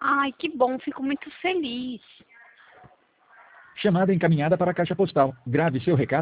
Ai, que bom, fico muito feliz. Chamada encaminhada para a caixa postal. Grave seu recado.